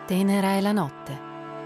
Tenera è la notte.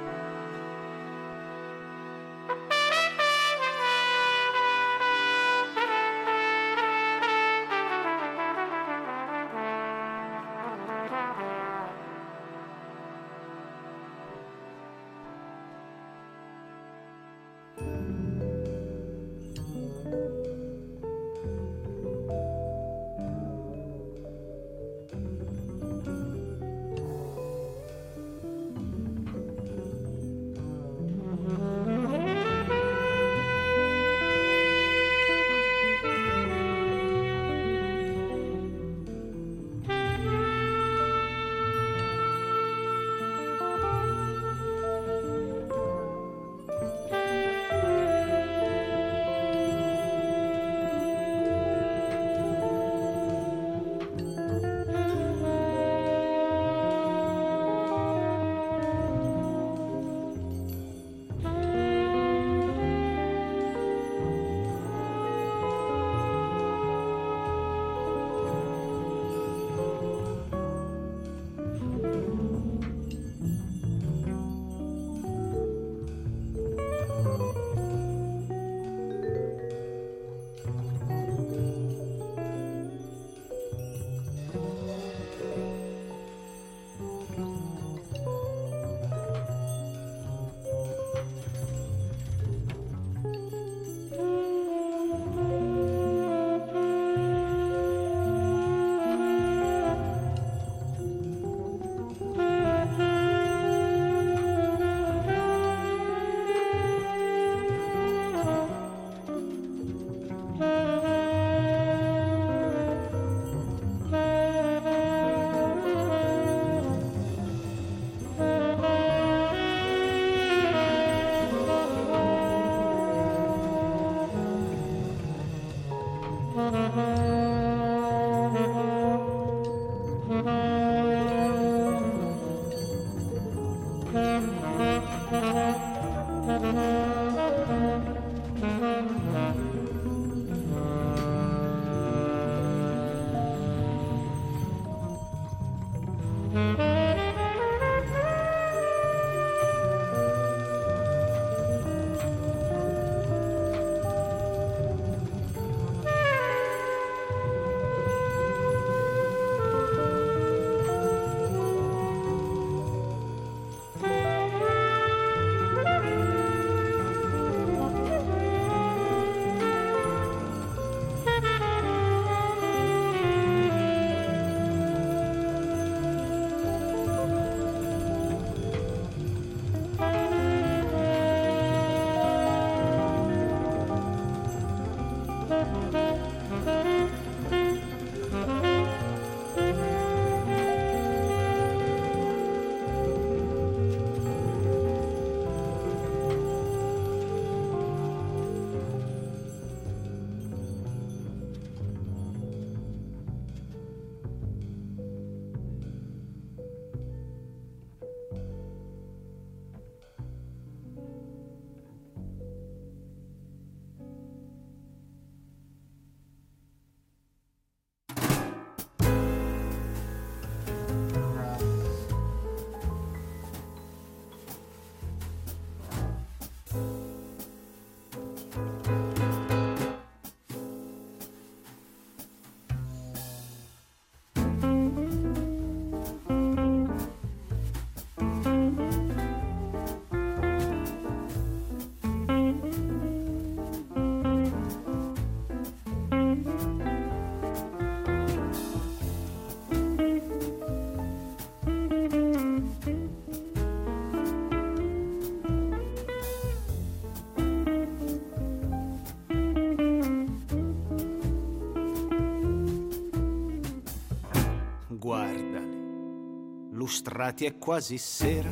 Guardali, lustrati è quasi sera,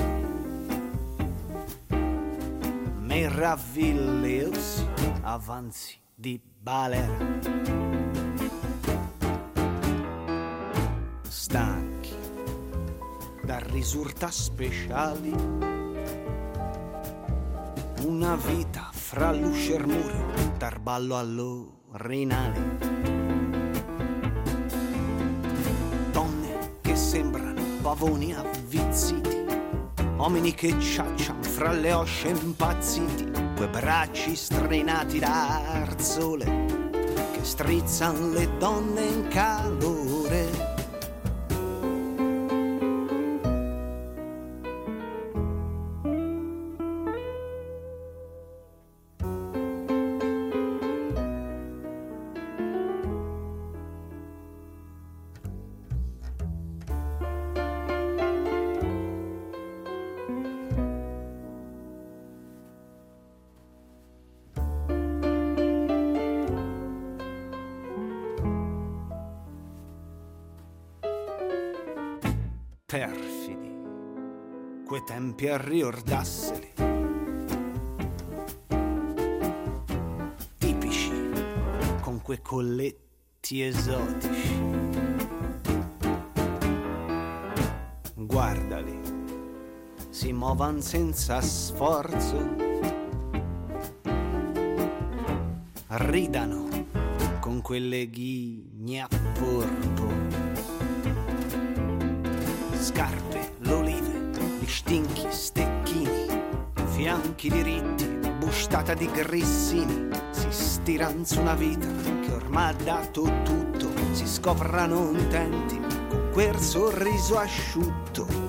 meravigliosi avanzi di balera, stanchi da risultati speciali, una vita fra luce e muro, dar ballo all'orinale. Sembrano pavoni avvizziti, uomini che ciaccian fra le osce impazziti, quei bracci strenati dal sole che strizzan le donne in calore. Perfidi, quei tempi a riordasseli, tipici, con quei colletti esotici. Guardali, si muovan senza sforzo, ridano con quelle ghigne a porpo. Scarpe, l'olive, gli stinchi, stecchini, fianchi diritti, bustata di grissini, si stiran su una vita che ormai ha dato tutto, si scoprano intenti con quel sorriso asciutto.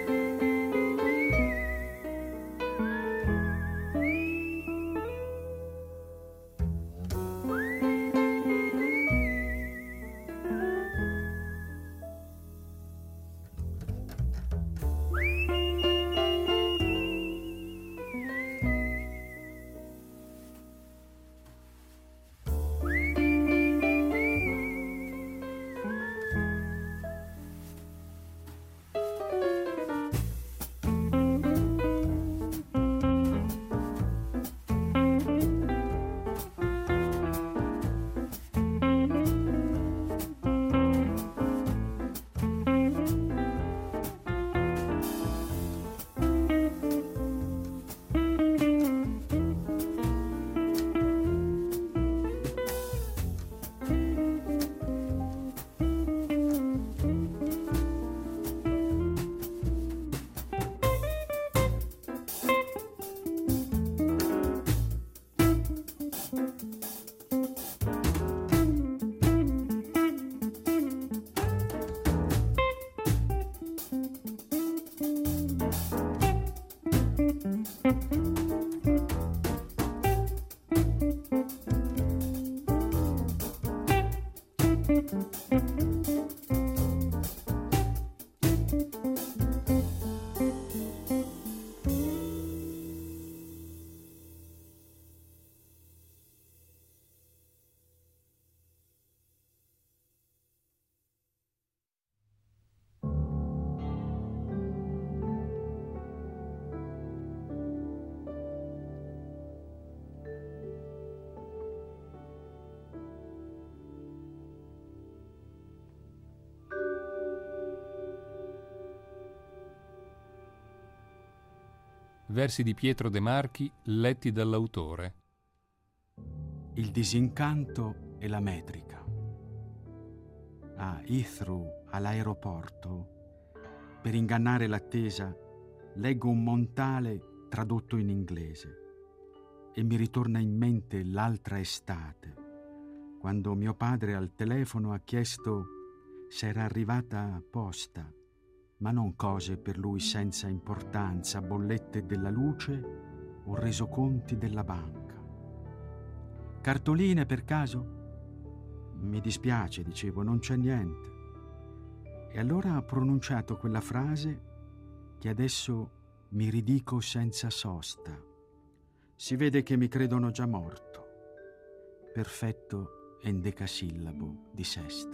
Versi di Pietro De Marchi letti dall'autore. Il disincanto e la metrica. A Heathrow, all'aeroporto, per ingannare l'attesa, leggo un montale tradotto in inglese e mi ritorna in mente l'altra estate, quando mio padre al telefono ha chiesto se era arrivata posta, ma non cose per lui senza importanza, bollette della luce o resoconti della banca. Cartoline per caso? Mi dispiace, dicevo, non c'è niente. E allora ha pronunciato quella frase che adesso mi ridico senza sosta. Si vede che mi credono già morto. Perfetto endecasillabo di sesta.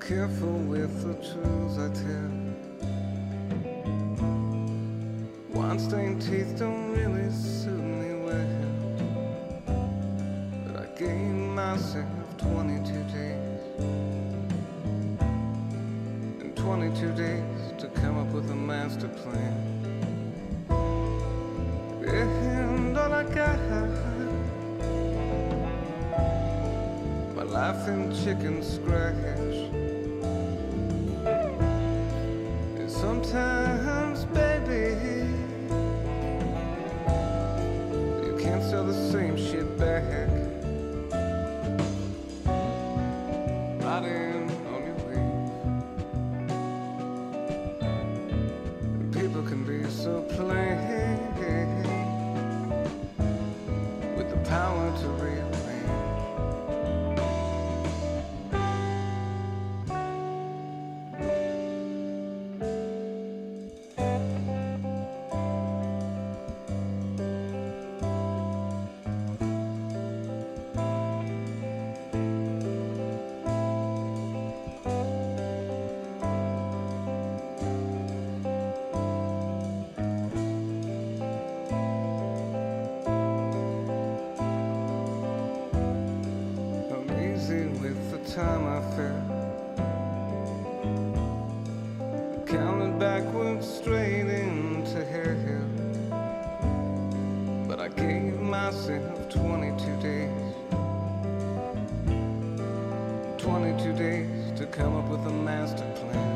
careful with the truths I tell. Wine-stained teeth don't really suit me well, but I gave myself 22 days, and 22 days to come up with a master plan. And all I got, my life in chicken scratch. And sometimes, baby, you can't sell the same shit back. Riding on your wave, people can be so plain, with the power to rearrange. Time I fell, counted backwards straight into hell, but I gave myself 22 days, 22 days to come up with a master plan.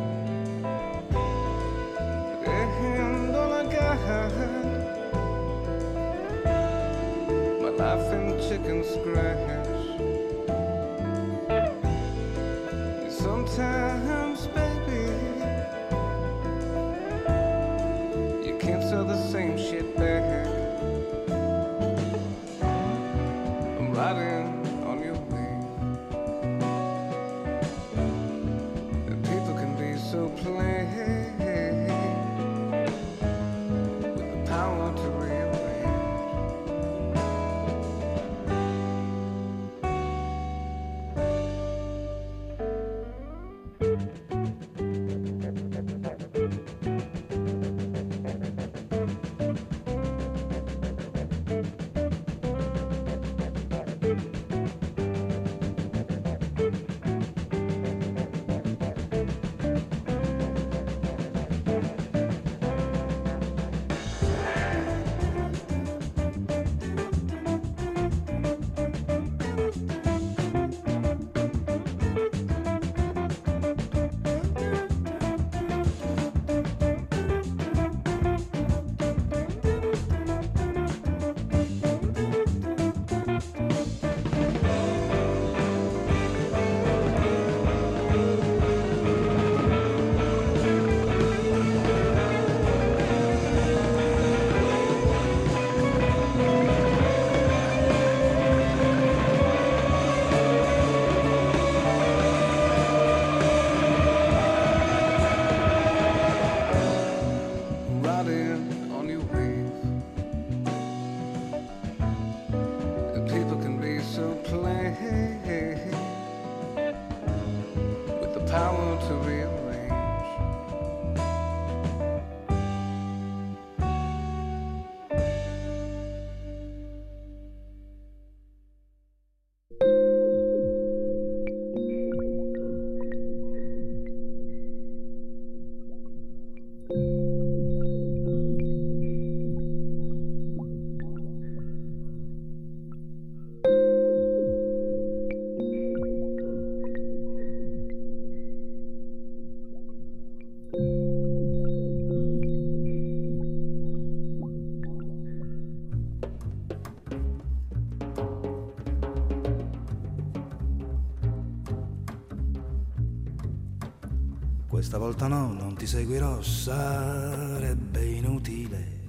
And all I got, my life in chicken scratch. Sometimes, baby, you can't sell the same shit back. I'm riding on your wave, and people can be so plain, with the power to rearrange. With the power to rearrange. Questa volta no, non ti seguirò, sarebbe inutile.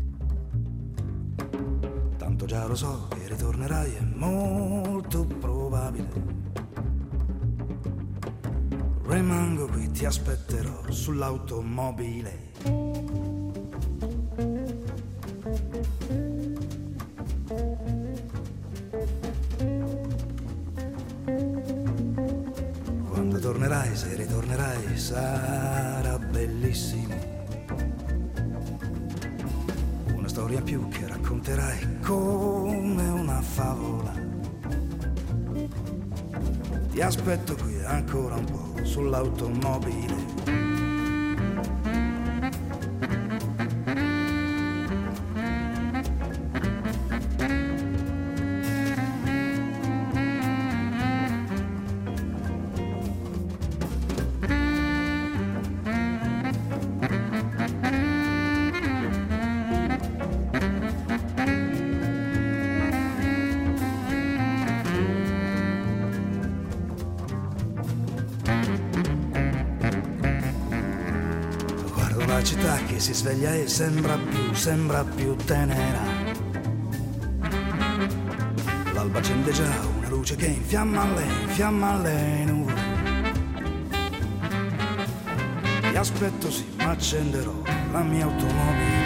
Tanto già lo so che ritornerai, è molto probabile. Rimango qui, ti aspetterò sull'automobile. se ritornerai sarà bellissimo. Una storia in più che racconterai come una favola. Ti aspetto qui ancora un po' sull'automobile. La città che si sveglia e sembra più tenera. L'alba accende già una luce che infiamma le nuvole. Ti aspetto sì, ma accenderò la mia automobile.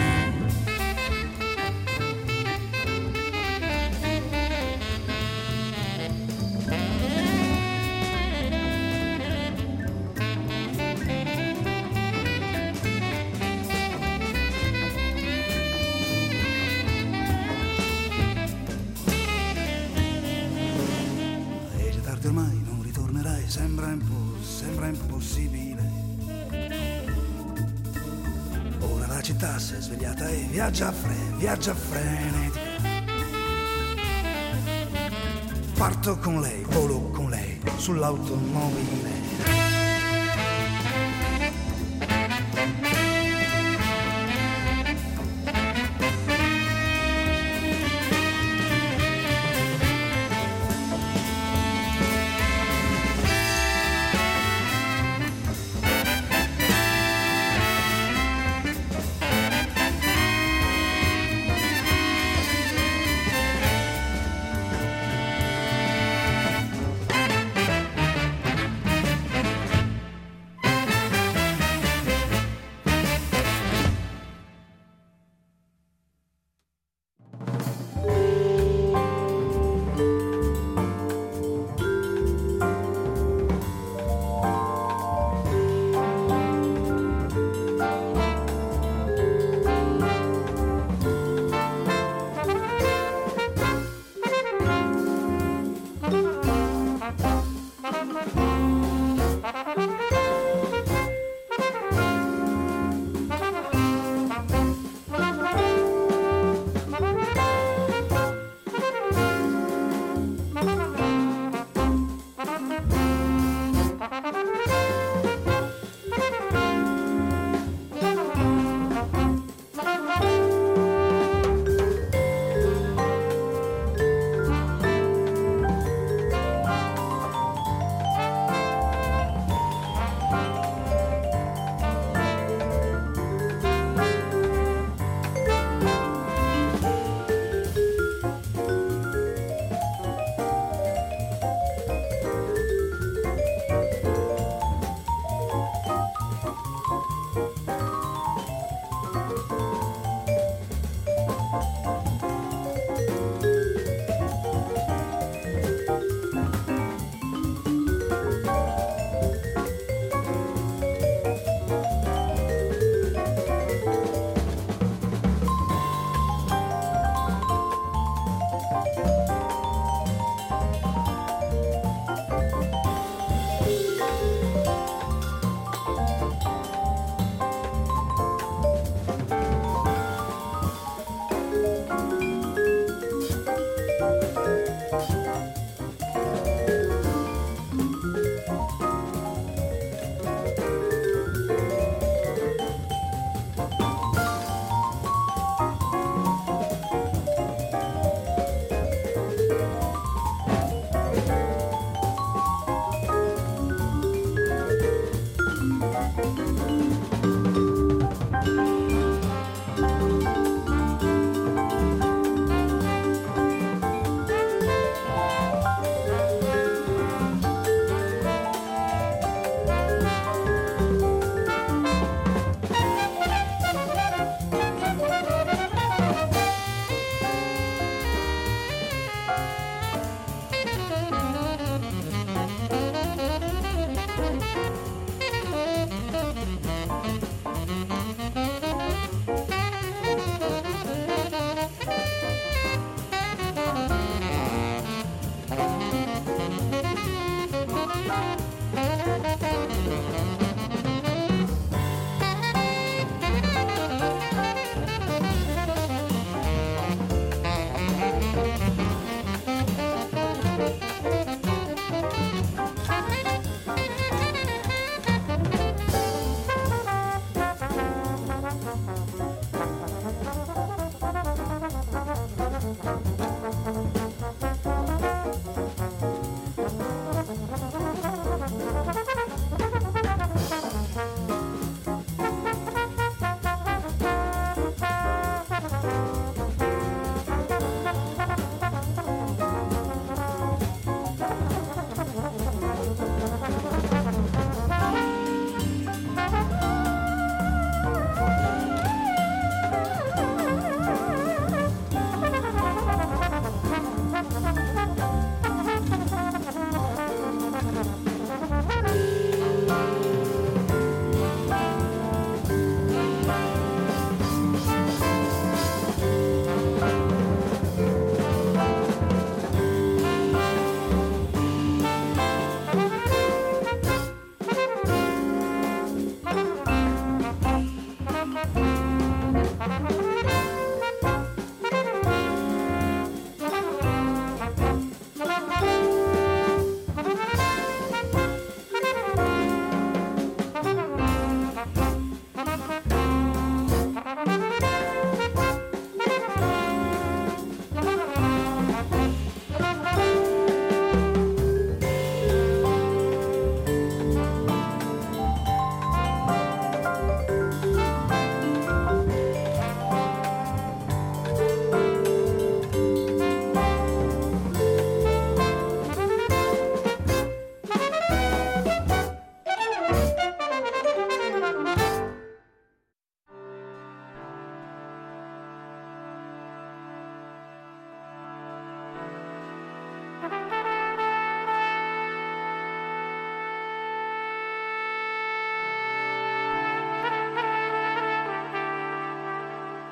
Ormai non ritornerai, sembra impossibile. Ora la città si è svegliata e viaggia frenetica. Parto con lei, volo con lei sull'automobile.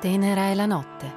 Tenera è la notte.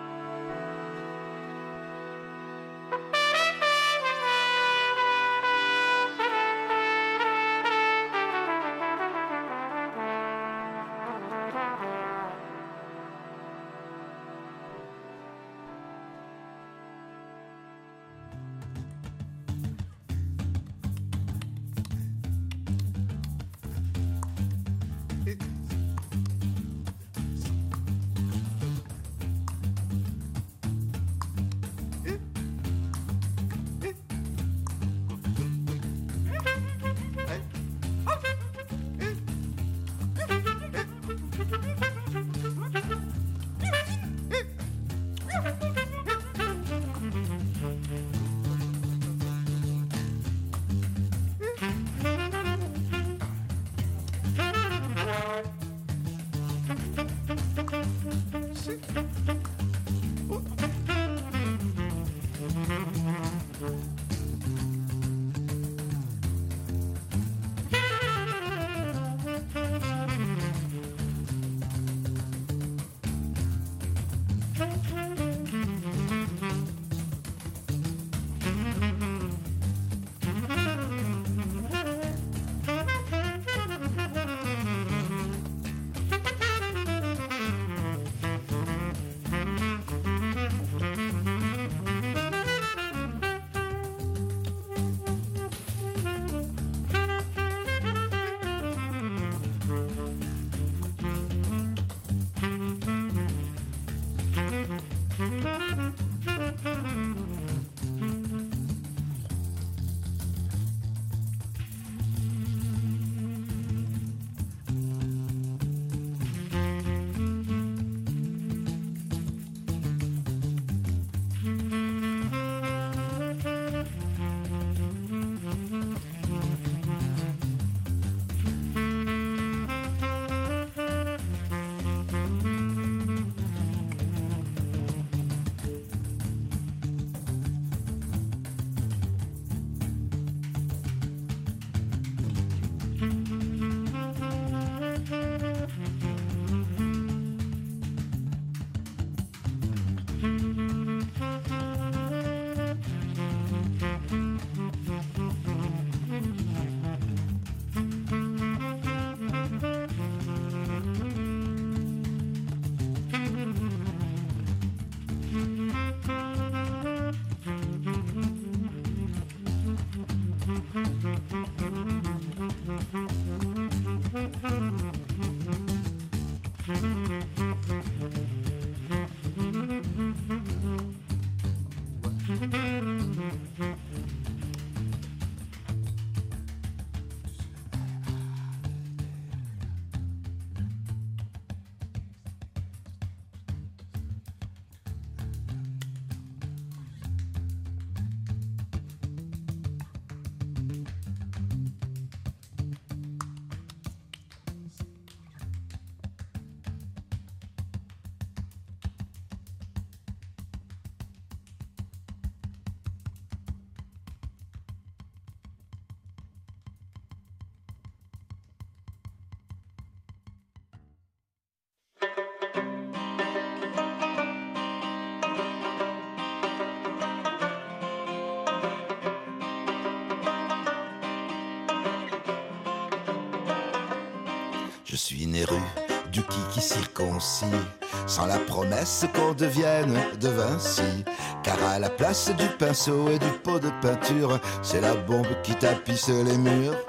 Je suis né rue du qui circoncis, sans la promesse qu'on devienne de Vinci. Car à la place du pinceau et du pot de peinture, c'est la bombe qui tapisse les murs.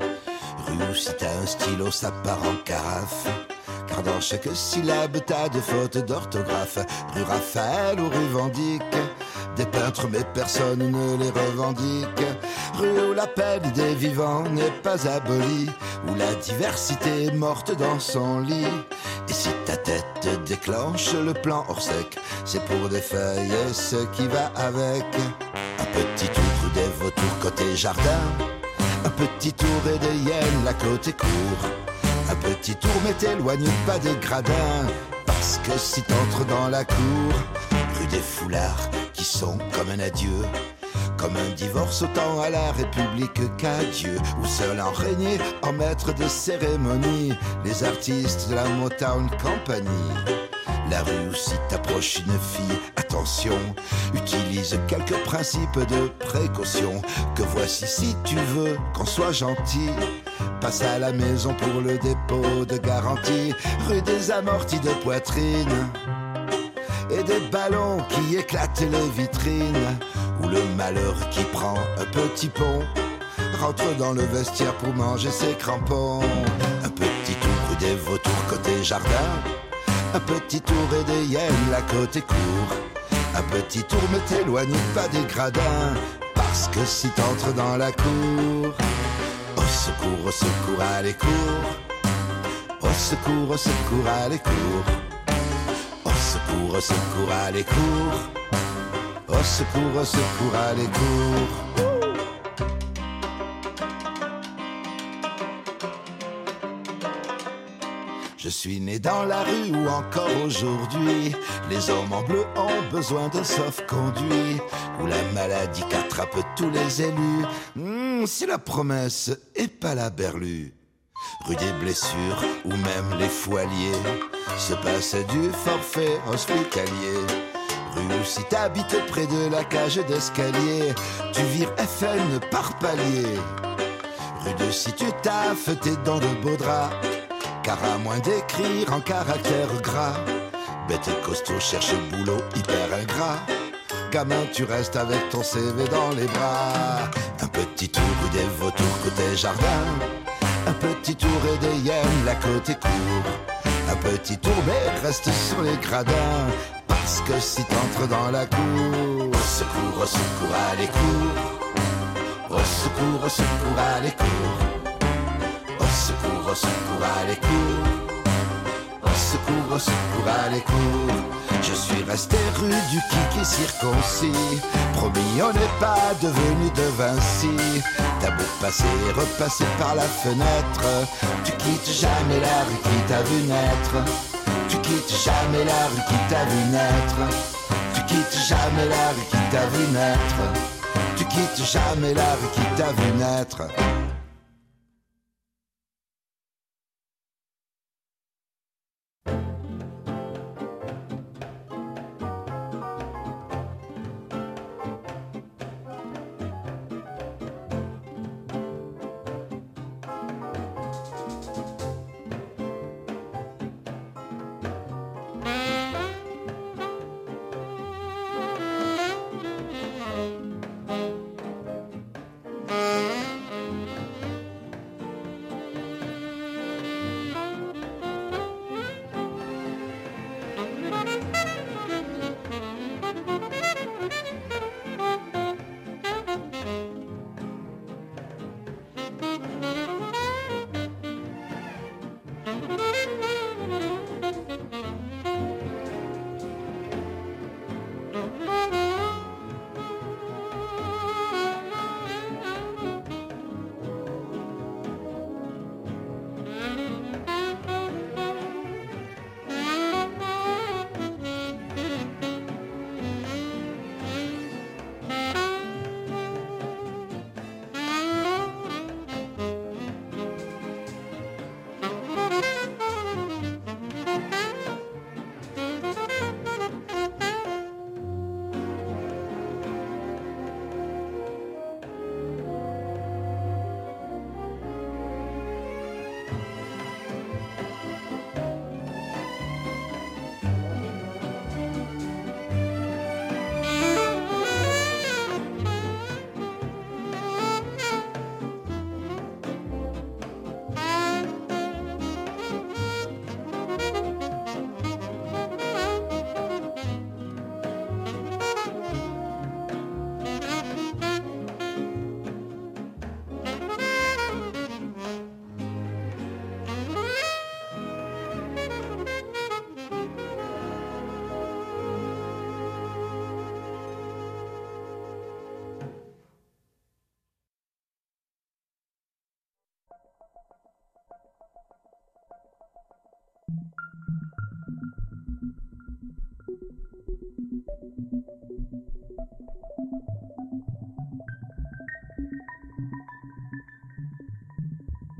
Rue où si t'as un stylo ça part en carafe, car dans chaque syllabe t'as des fautes d'orthographe. Rue Raphaël ou rue Vendique, des peintres mais personne ne les revendique. Rue où l'appel des vivants n'est pas aboli, où la diversité est morte dans son lit. Et si ta tête déclenche le plan hors sec, c'est pour des feuilles et ce qui va avec. Un petit tour des vautours côté jardin, un petit tour et des hyènes là côté cour. Un petit tour mais t'éloigne pas des gradins, parce que si t'entres dans la cour, rue des foulards qui sont comme un adieu, comme un divorce autant à la République qu'à Dieu, où seul en régner en maître de cérémonie les artistes de la Motown Company. La rue où si t'approches une fille, attention, utilise quelques principes de précaution. Que voici si tu veux qu'on soit gentil. Passe à la maison pour le dépôt de garantie. Rue des amortis de poitrine et des ballons qui éclatent les vitrines. Ou le malheur qui prend un petit pont rentre dans le vestiaire pour manger ses crampons. Un petit tour rue des vautours côté jardin. Un petit tour et des hyènes là côté cour. Un petit tour mais t'éloigne pas des gradins. Parce que si t'entres dans la cour, au secours, allez cours. Au secours, allez cours. Au secours, allez cours. Au secours, allez cours. Je suis né dans la rue où encore aujourd'hui les hommes en bleu ont besoin d'un sauf-conduit. Où la maladie qu'attrape tous les élus, si la promesse est pas la berlue. Rue des blessures où même les foiliers se passent du forfait hospitalier. Rue où si t'habites près de la cage d'escalier, tu vires FN par palier. Rue de si tu taffes t'es dans de beaux draps, car à moins d'écrire en caractère gras, bête et costaud cherche boulot hyper ingrat. Gamin tu restes avec ton CV dans les bras. Un petit tour rue des vautours côté jardin. Un petit tour et des hyènes là côté cour. Un petit tour mais reste sur les gradins. Parce que si t'entres dans la cour, au secours, allez cours. Au secours, allez cours. Au secours, allez cours. Au secours, allez cours. Je suis resté rue du Kiki circoncis. Promis, on n'est pas devenu de Vinci. T'as beau passer et repasser par la fenêtre, tu quittes jamais la rue qui t'a vu naître. Tu quittes jamais la rue qui t'a vu naître. Tu quittes jamais la rue qui t'a vu naître. Tu quittes jamais la rue qui t'a vu naître.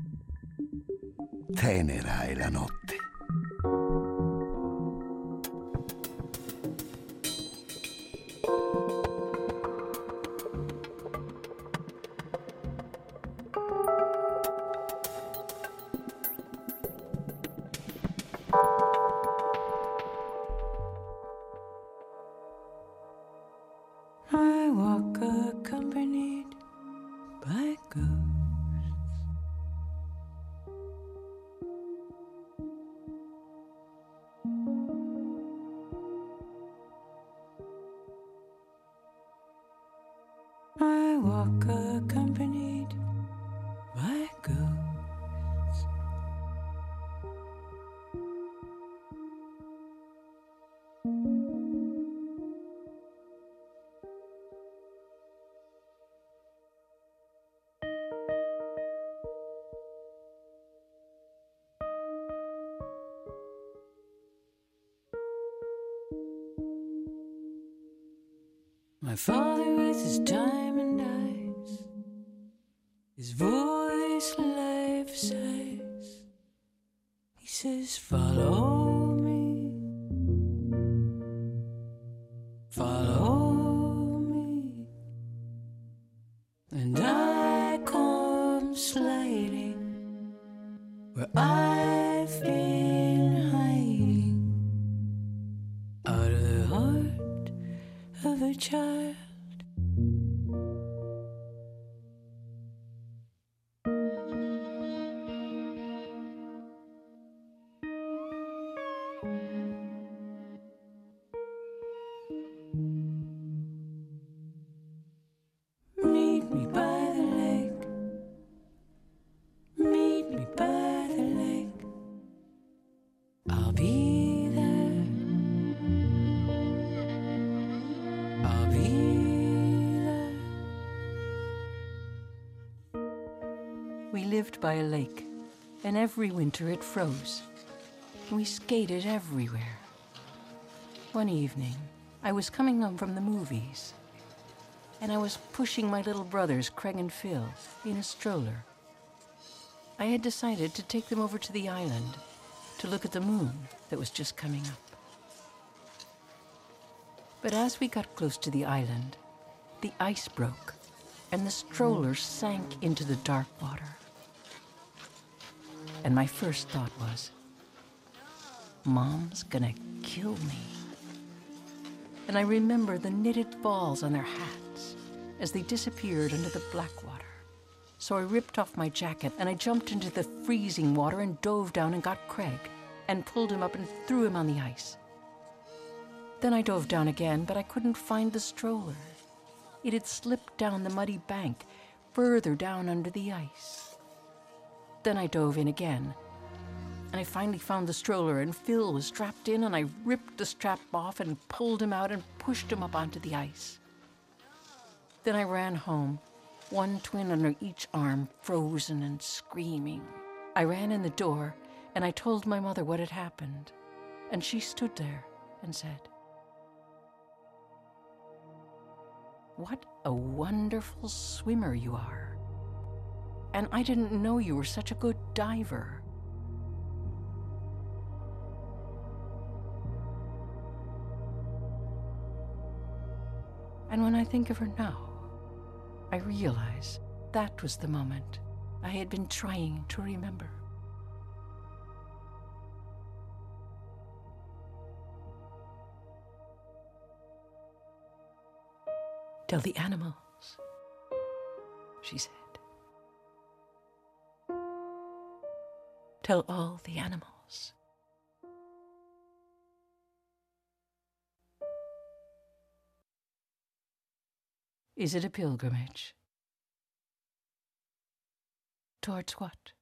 Tenera è la notte. walk accompanied by ghosts. My father with his diamond eyes, his voice life size. He says, follow me, follow me. And I come sliding where I've been hiding, out of the heart of a child. Meet me by the lake, meet me by the lake. I'll be there, I'll be there. We lived by a lake, and every winter it froze. We skated everywhere. One evening, I was coming home from the movies, and I was pushing my little brothers, Craig and Phil, in a stroller. I had decided to take them over to the island to look at the moon that was just coming up. But as we got close to the island, the ice broke, and the stroller sank into the dark water. And my first thought was, Mom's gonna kill me. And I remember the knitted balls on their hats as they disappeared under the black water. So I ripped off my jacket and I jumped into the freezing water and dove down and got Craig and pulled him up and threw him on the ice. Then I dove down again, but I couldn't find the stroller. It had slipped down the muddy bank, further down under the ice. Then I dove in again, and I finally found the stroller, and Phil was strapped in, and I ripped the strap off and pulled him out and pushed him up onto the ice. Then I ran home, one twin under each arm, frozen and screaming. I ran in the door, and I told my mother what had happened, and she stood there and said, "What a wonderful swimmer you are. And I didn't know you were such a good diver." And when I think of her now, I realize that was the moment I had been trying to remember. "Tell the animals," she said. "Tell all the animals." Is it a pilgrimage? Towards what?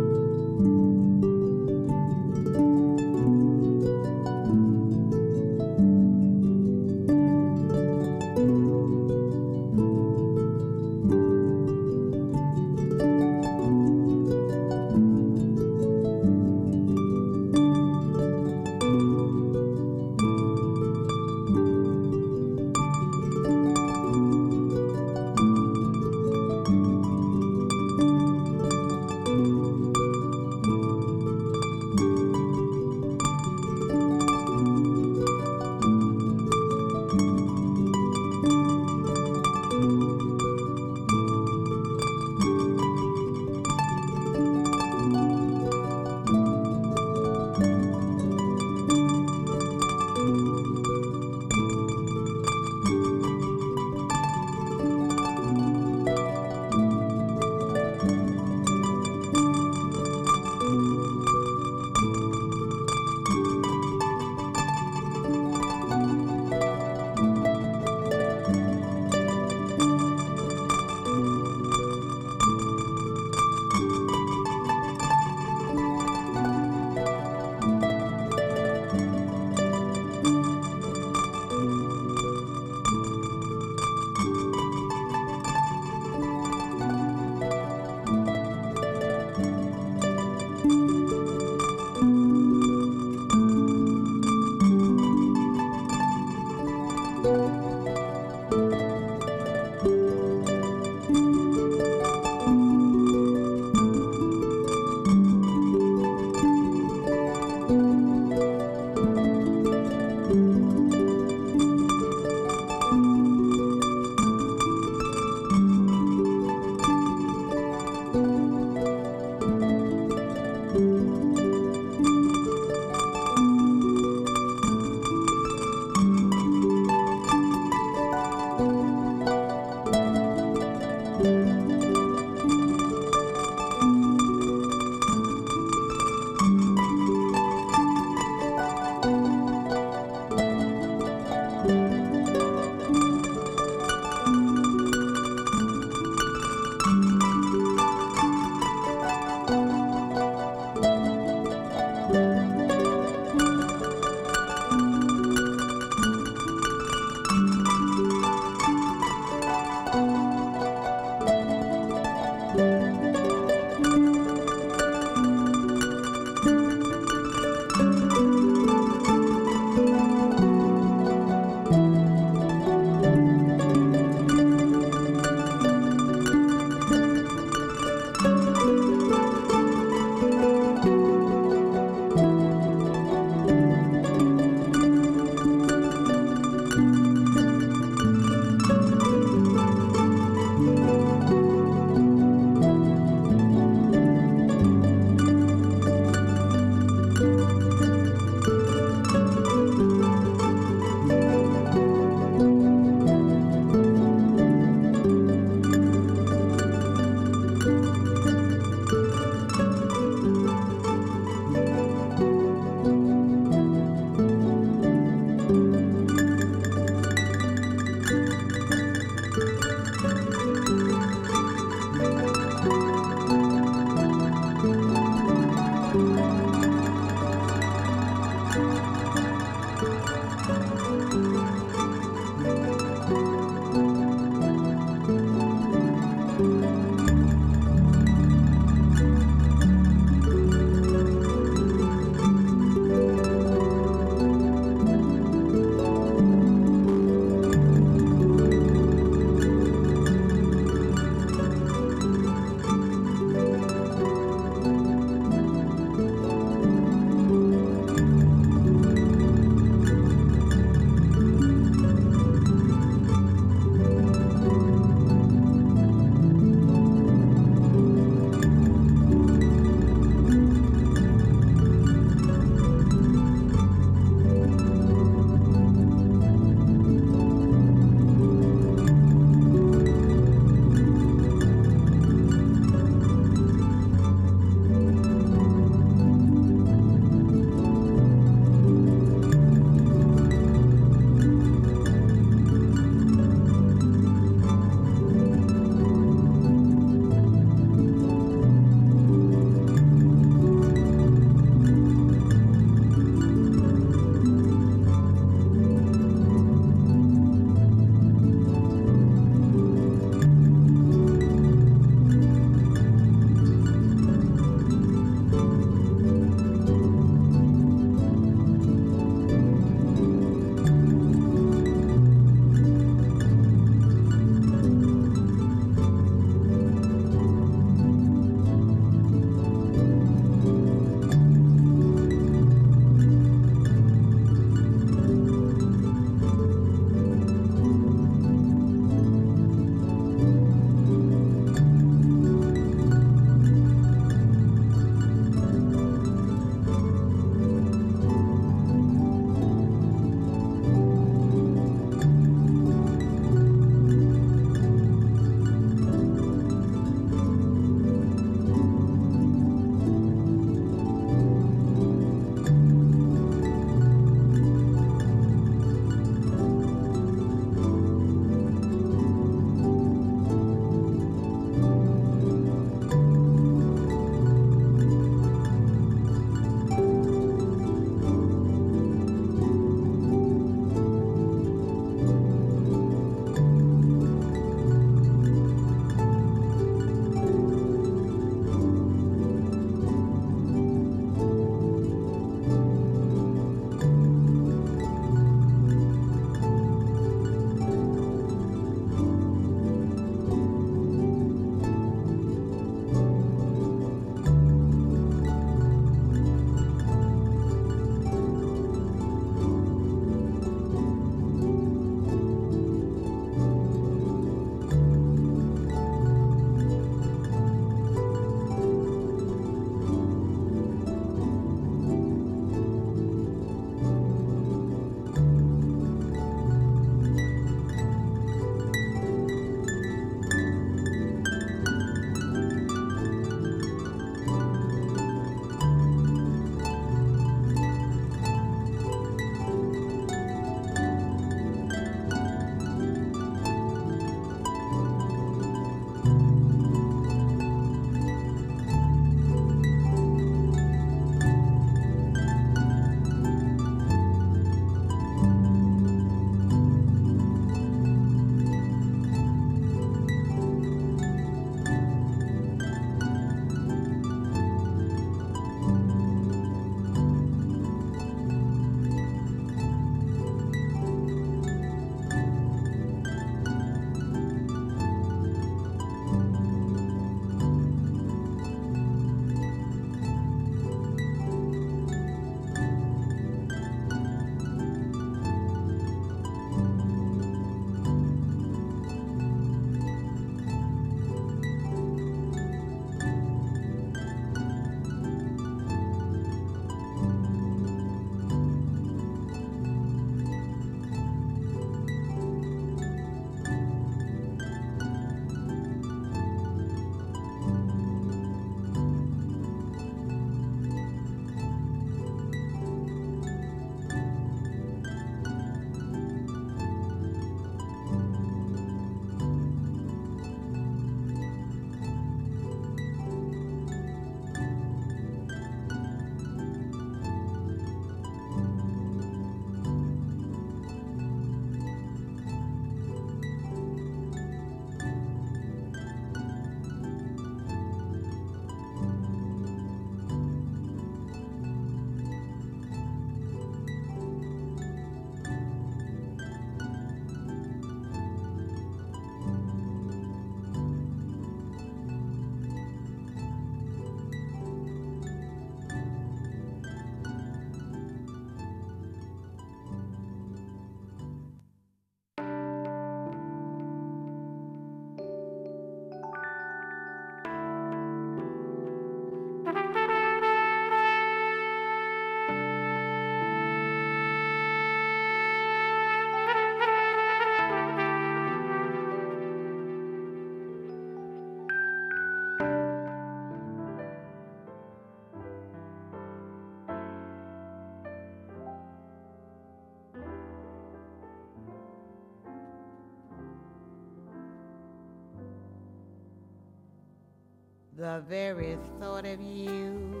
the very thought of you.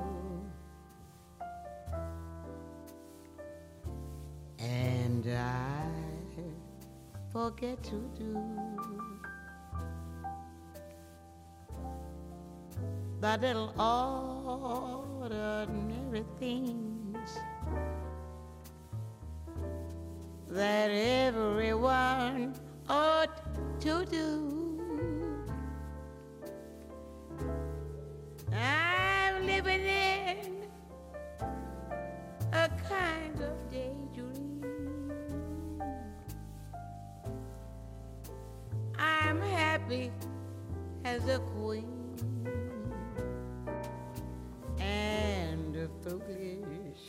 And I forget to do the little ordinary things that everyone ought to do. I'm living in a kind of daydream. I'm happy as a queen and foolish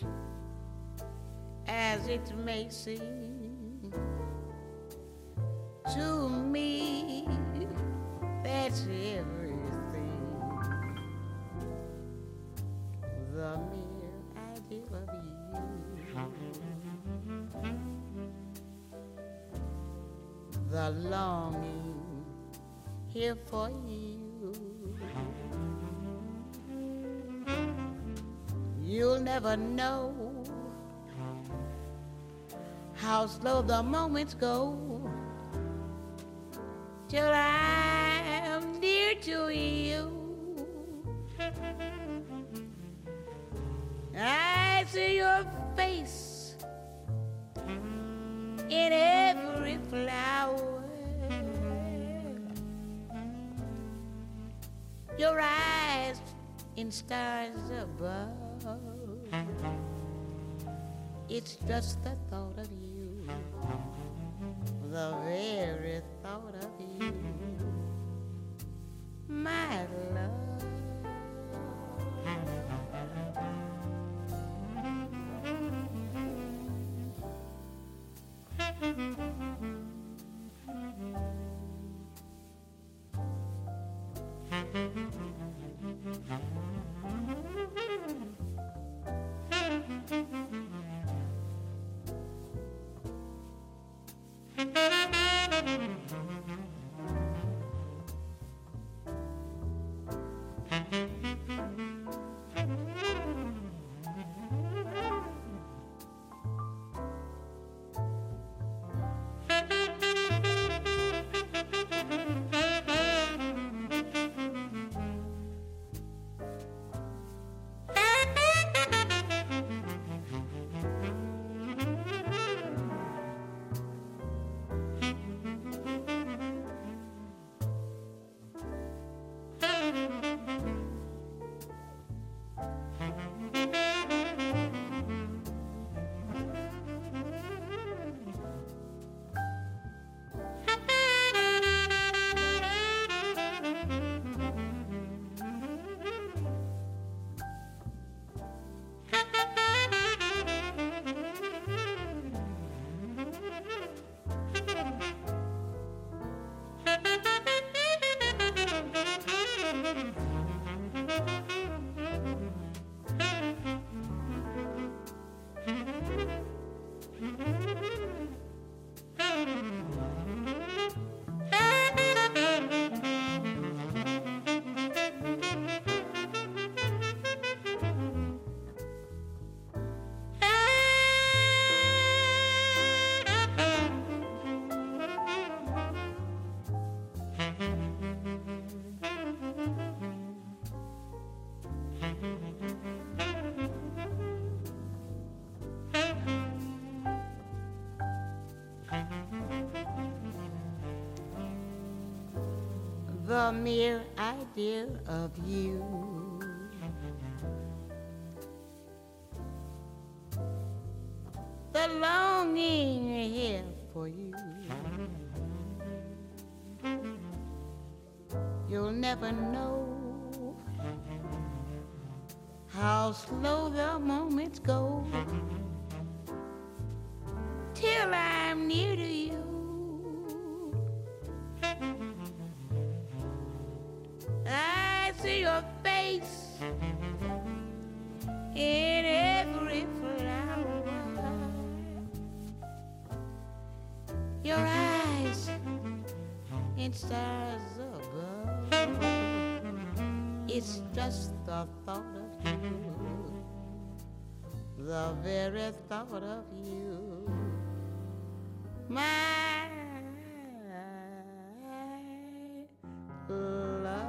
as it may seem to me. That's everything. The mere idea of you, the longing here for you. You'll never know how slow the moments go till I'm near to you. I see your face in every flower, your eyes in stars above. It's just the thought of you, the very thought of you, my love. The mere idea of you the longing here for you. You'll never know how slow the moments go till I'm near to you. I see your face in every flower, your eyes in stars above. It's just the thought of you, the very thought of you, my love.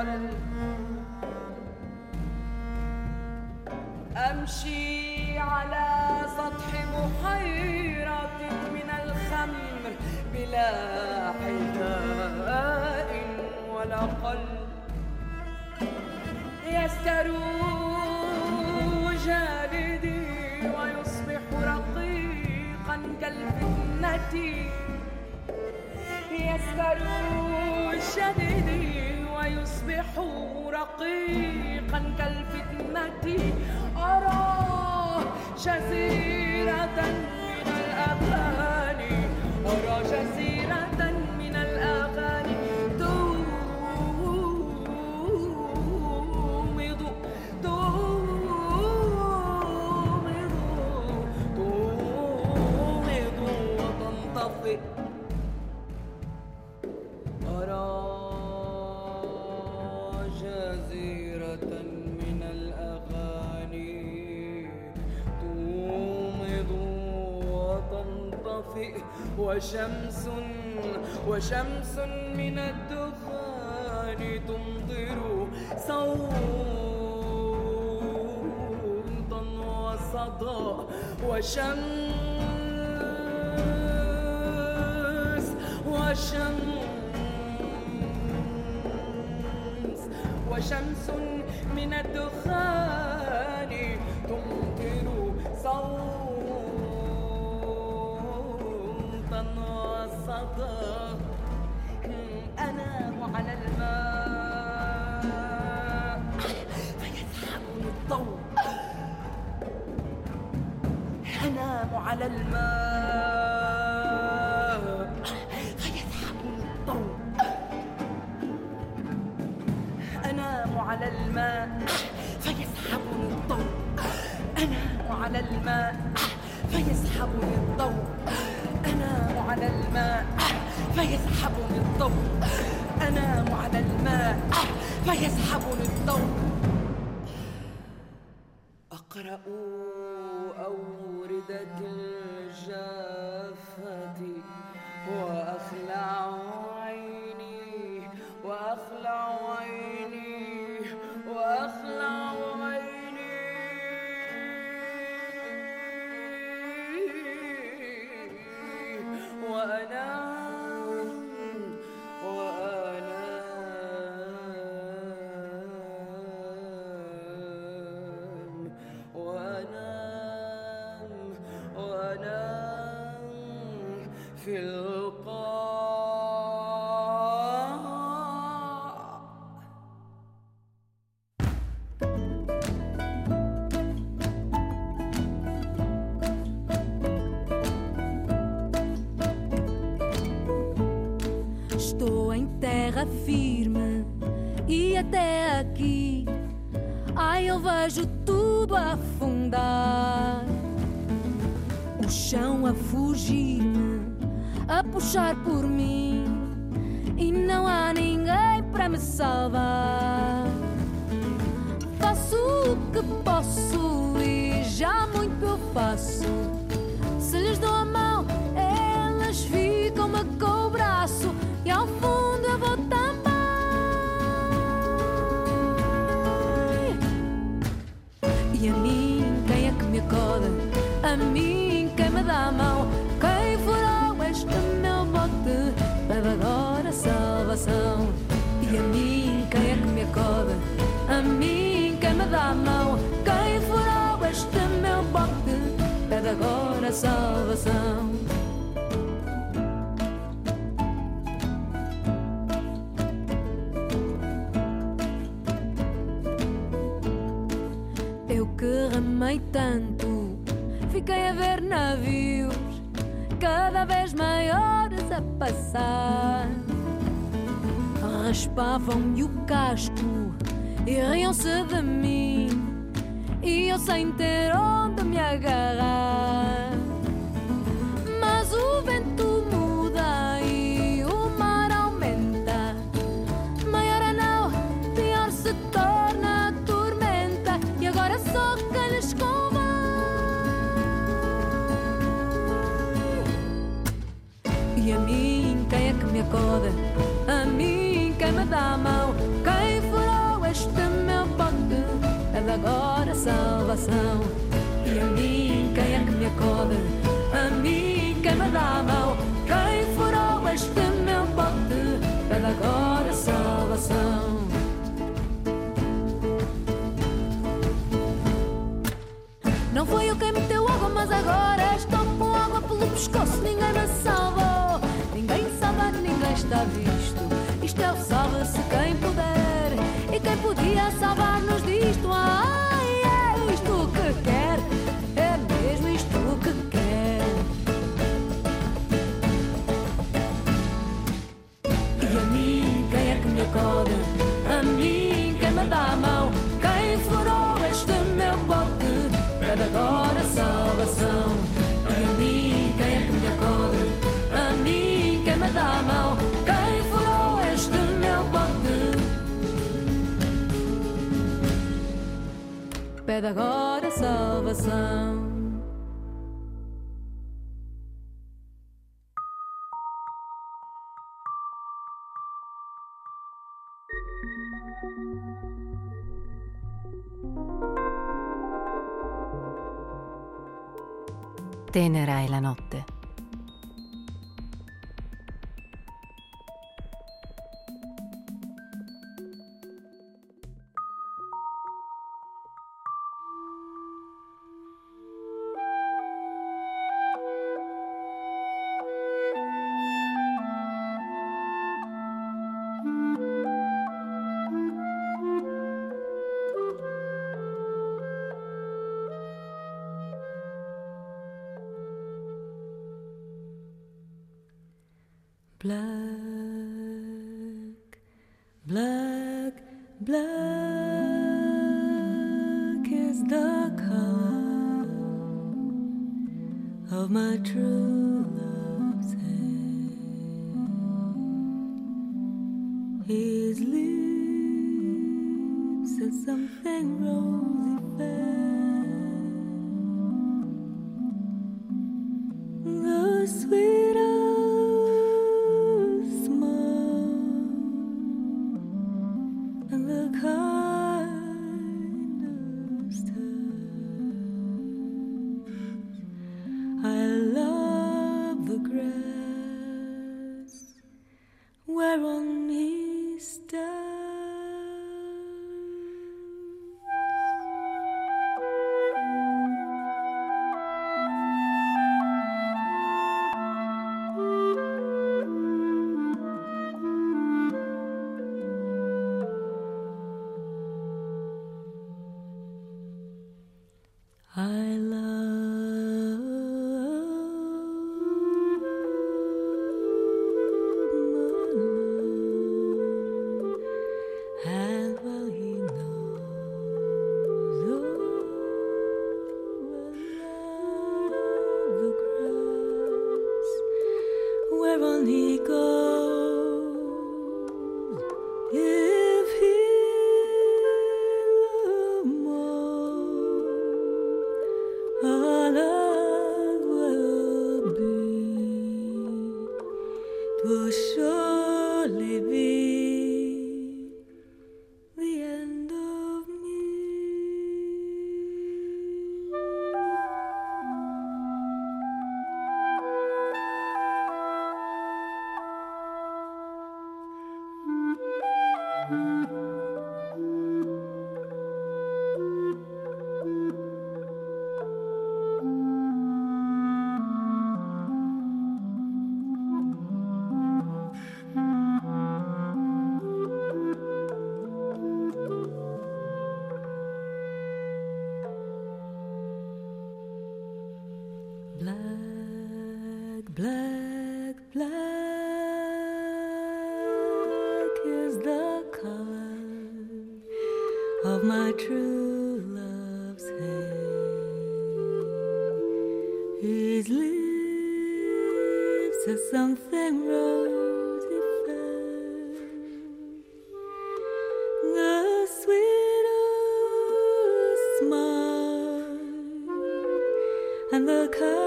الولل أمشي على سطح بحيرة من الخمر بلا حذاء ولا قلب يستروج جلدي ويصبح رقيقا كالفتنة يستروج جلدي ويصبح رقيقا كالفتنة أرى جزيرة من الأغاني أرى جزيرة من الأغاني تومض وتنطفئ أرى جزيرة من الأغاني تومض وتنطفئ وشمس من الدخان تمطر صوتا وصدى وشمس من الدخان تمطر صوتا وصدى أنام على الماء فيسحبني الضوء أنام على الماء فيسحبني الضوء أنام على الماء فيسحبني الضوء أنام على الماء فيسحبني الضوء أنام على الماء فيسحبني الضوء أنام على الماء فيسحبني الضوء أقرأ أوردة الجافة وأخلع عيني وأنام في القاع. Estou em terra firme e até aqui, ai, eu vejo tudo afundar. O chão a fugir-me, a puxar por mim, e não há ninguém para me salvar. Faço o que posso e já muito eu faço. Se lhes dou a mão, elas ficam-me com o braço, e ao fundo eu vou também. E a mim, quem é que me acorda? A mim, quem me dá a mão? Quem furou este meu bote? Pede agora salvação. E a mim, quem é que me acorda? A mim, quem me dá a mão? Quem furou este meu bote? Pede agora salvação. Eu que remei tanto, fiquei a ver navios cada vez maiores a passar. Raspavam-me o casco e riam-se de mim, e eu sem ter onde me agarrar. Mas o vento muda e o mar aumenta, maior a nau, pior se torna a tormenta, e agora só quem lhes convém. E a mim, quem é que me acorda? A mim, quem me dá a mão? Quem foi agora a salvação. E a mim, quem é que me acode? A mim, quem me dá a mão? Quem furou este meu bote? Pede agora a salvação. Não foi eu quem meteu água, mas agora estou com água pelo pescoço. Ninguém me salvou, ninguém salva, ninguém está visto. Isto é o salva-se quem puder. E quem podia salvar-nos disto? Ai, é isto que quer. É mesmo isto que quer. E a mim, quem é que me acode? A mim, quem me dá a mão? Quem furou este meu bote? Pede agora a salvação. E a mim, quem é que me acode? A mim, quem me dá a mão? Quem furou este meu bote? Pede agora a salvação. Tenera è la notte. Black, black, black is the color of my true love's hair. His lips are something rosy fair. The sweet and the kindest touch. I love the grass whereon he stands. I love my Lord, and while he knows, oh, I love the grass whereon he goes. If he love more, all I will be, 'twill surely be the end of me. Black, black, black is the color of my true love's hair. His lips are something rosy fair. The sweetest smile and the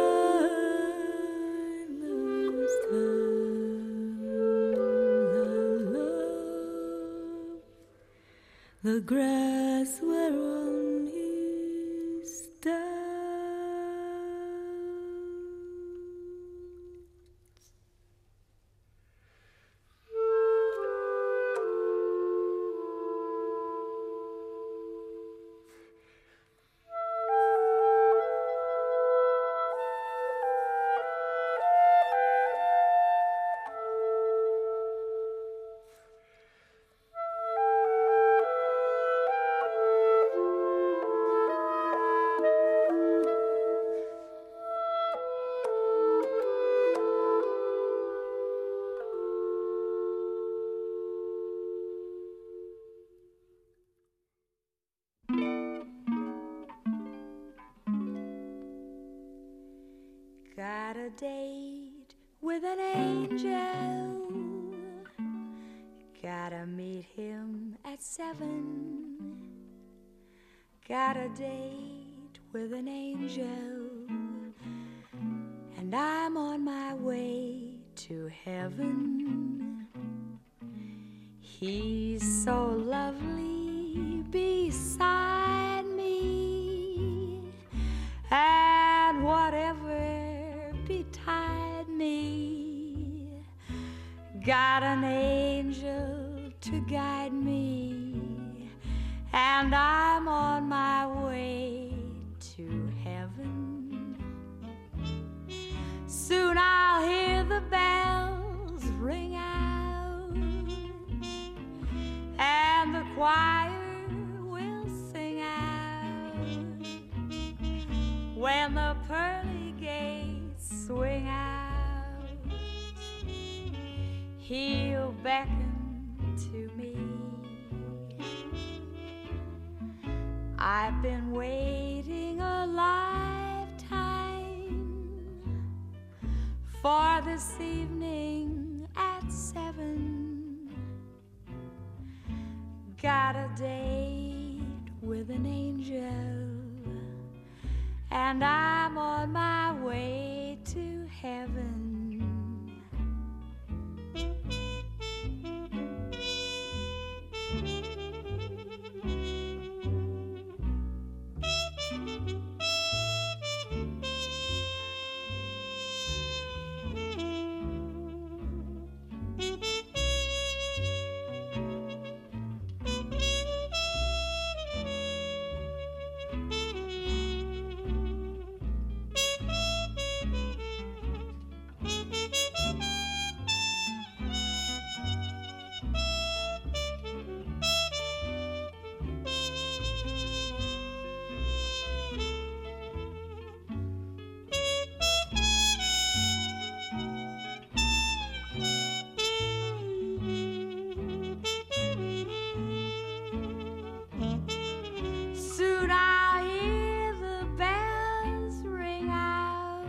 kindest touch. I love the grass whereon Got a date with an angel. Gotta meet him at 7. Got a date with an angel, and I'm on my way to heaven. He's so lovely beside me, and whatever betide me, got an angel to guide me, and I'm on my way to heaven. Soon I'll hear the bells ring out, and the choir will sing out. When the pearly gates swing out, he'll beckon to me. I've been waiting a lifetime for this evening at 7. Got a date with an angel, and I'm on my way to heaven. Soon I'll hear the bells ring out,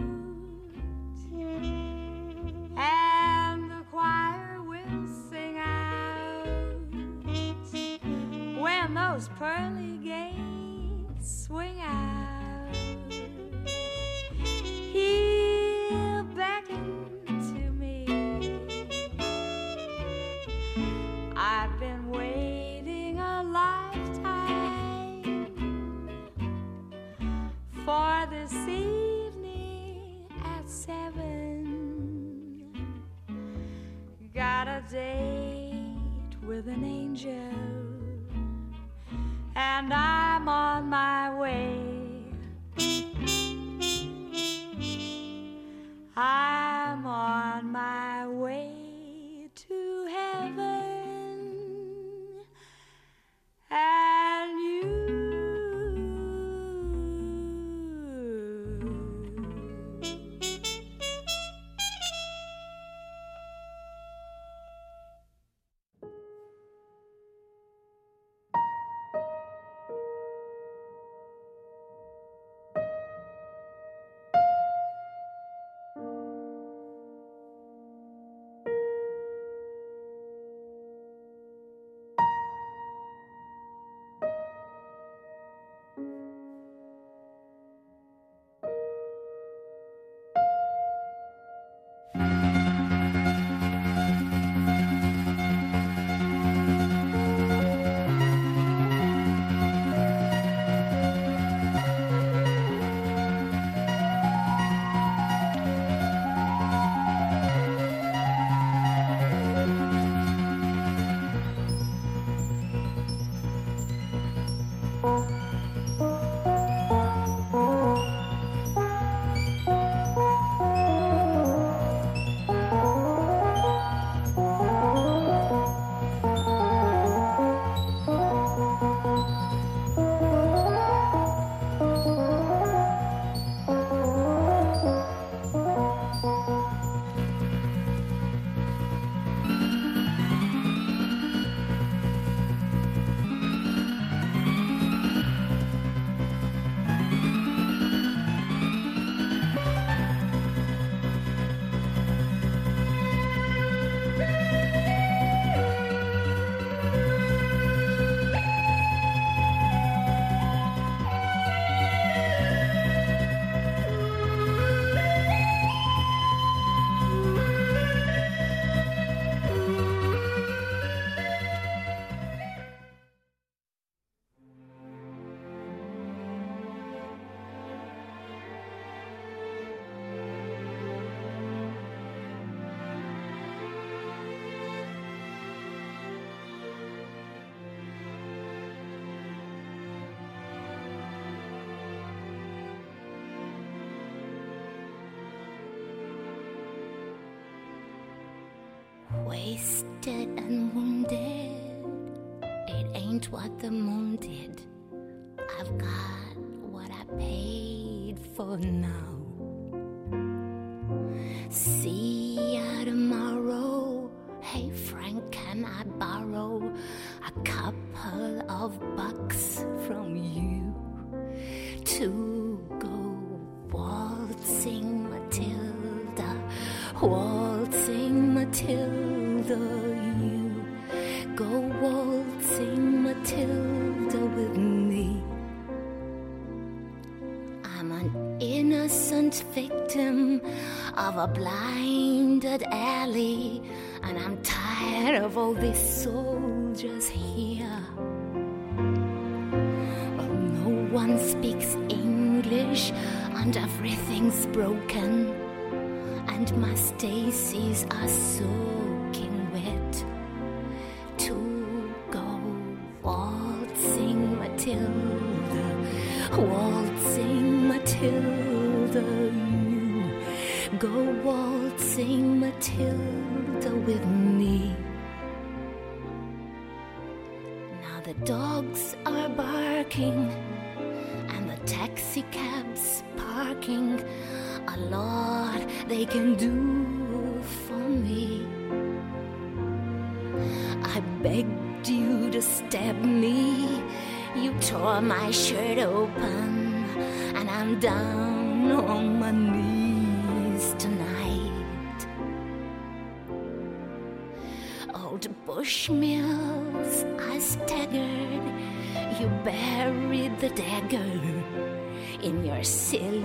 and the choir will sing out. When those pearly gates swing out, he'll beckon to me. I've been waiting a lifetime for this evening at 7. Got a date with an angel, and I'm on my way. I'm on my way to heaven, and you. wasted and wounded. It ain't what the moon did. I've got what I paid for now. See ya tomorrow. Hey Frank, can I borrow a couple of bucks from you to go waltzing Matilda, waltzing Matilda, you go waltzing Matilda with me. I'm an innocent victim of a blinded alley, and I'm tired of all these soldiers here. Well, no one speaks English and everything's broken, and my Stacy's are soaking wet. To go waltzing Matilda, waltzing Matilda, you go waltzing Matilda with me. Now the dogs are barking and the taxi cabs parking. A lot they can do for me. I begged you to stab me. You tore my shirt open, and I'm down on my knees tonight. Old Bushmills, I staggered. You buried the dagger in your silhouette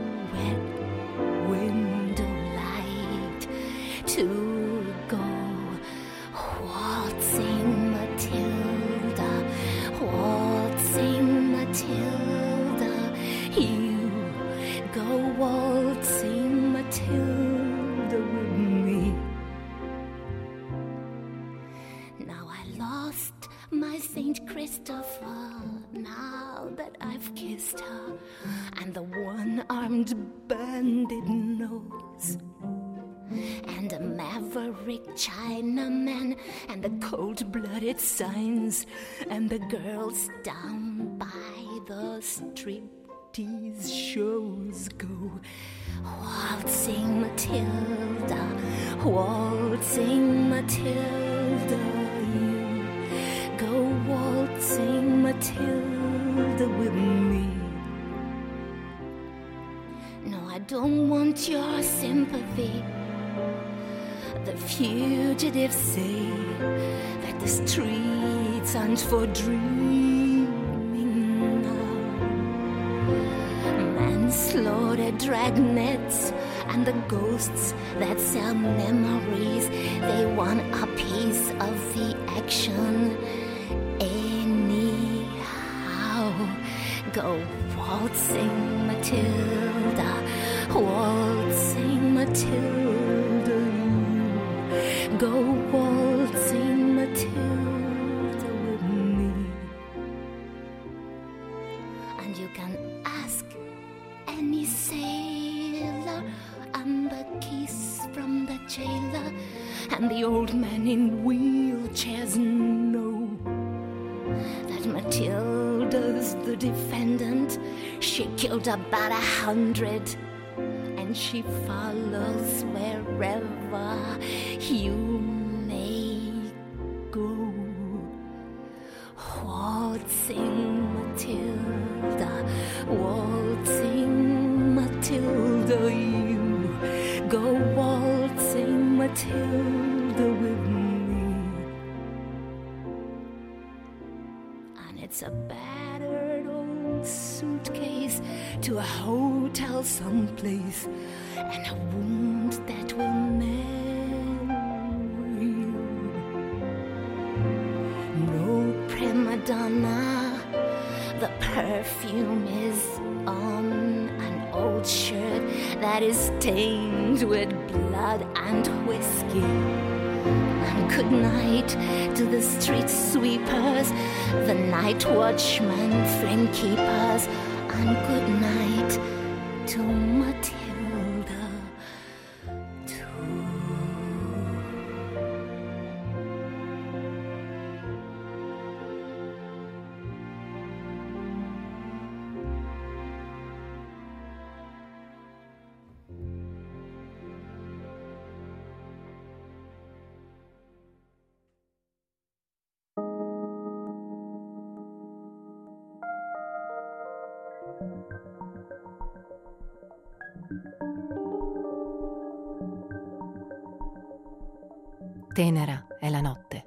window light. To go waltzing Matilda, waltzing Matilda, you go waltzing Matilda with me. Now I lost my Saint Christopher, now that I've kissed her, and the one-armed bandit knows, and a maverick Chinaman, and the cold-blooded signs, and the girls down by the striptease shows go waltzing Matilda, waltzing Matilda, you go waltzing Matilda with me. No, I don't want your sympathy. The fugitives say that the streets aren't for dreaming now. Manslaughter dragnets and the ghosts that sell memories, they want a piece of the action anyhow. Go waltzing Matilda, waltzing Matilda, go waltzing Matilda with me. And you can ask any sailor and the keys from the jailer, and the old man in wheelchairs know that Matilda's the defendant. She killed about 100, and she follows wherever you may go. Waltzing Matilda, waltzing Matilda, you go waltzing Matilda with me. And it's a battered old suitcase to a hotel someplace, and a wound that will marry you. No prima donna, the perfume is on an old shirt that is stained with blood and whiskey. And good night to the street sweepers, the night watchmen, flame keepers, and good night to Matilda too. Tenera è la notte.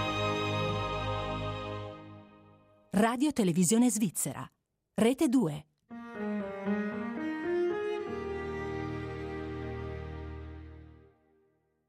Radio Televisione Svizzera, Rete 2.